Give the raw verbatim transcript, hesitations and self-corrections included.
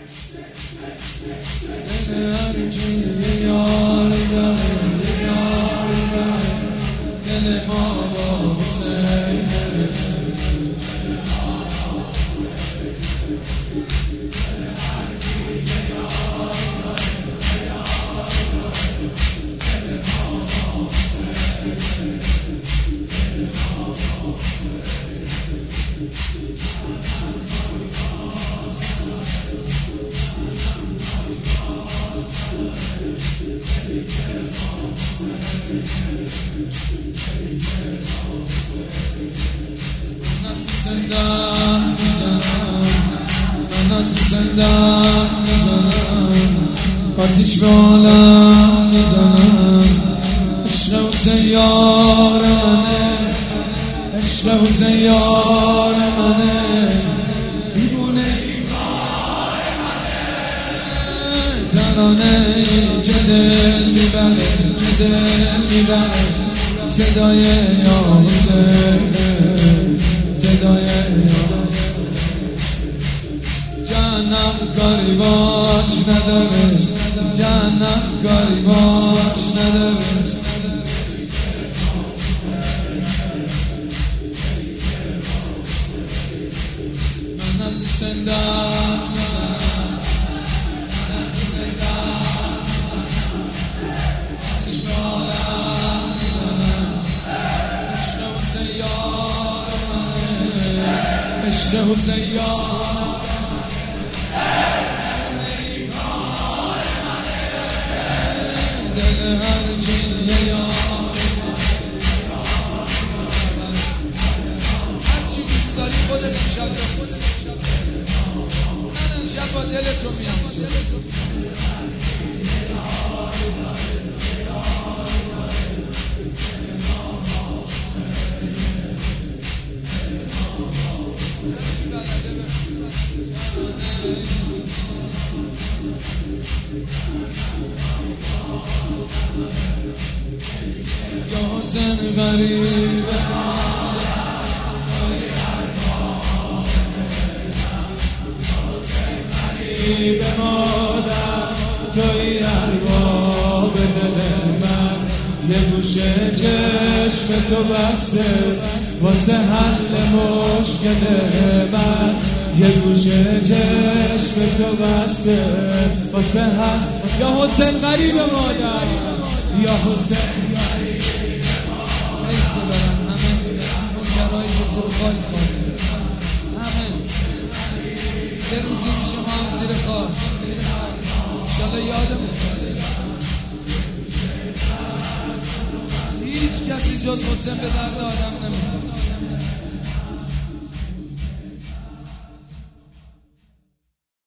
دل هر کی یاری داره یاری داره دل ما با حسین سندان میزنم من از سندان میزنم آتیش به عالم میزنم عشق حسین یار منه عشق حسین یار منه دیوونه دیوار منه ترانه که دل میبره که دل میبره صدای یا حسین صدای جهنم کاری باش نداره جهنم کاری باش نداره من از سندان میزنم من از سندان آتیش به عالم میزنم عشق حسین یار عشق حسین یار دل هر کی یار هرچی دوست داری خودت امشب بخون من امشب با دل تو میام یا حسین غریبه به مادر توی ارباب دل من یه گوشه چشم تو بسته واسه حل مشکل من یه گوشه چشم تو بسته واسه حل یا حسین غریب مادر یا حسین فیض ببرن همه منکرهای بزرگوار خواهد همه یه روزی میشه ما هم زیر کار انشالله یادمون هیچ کسی جز حسین به درد آدم نمیخواد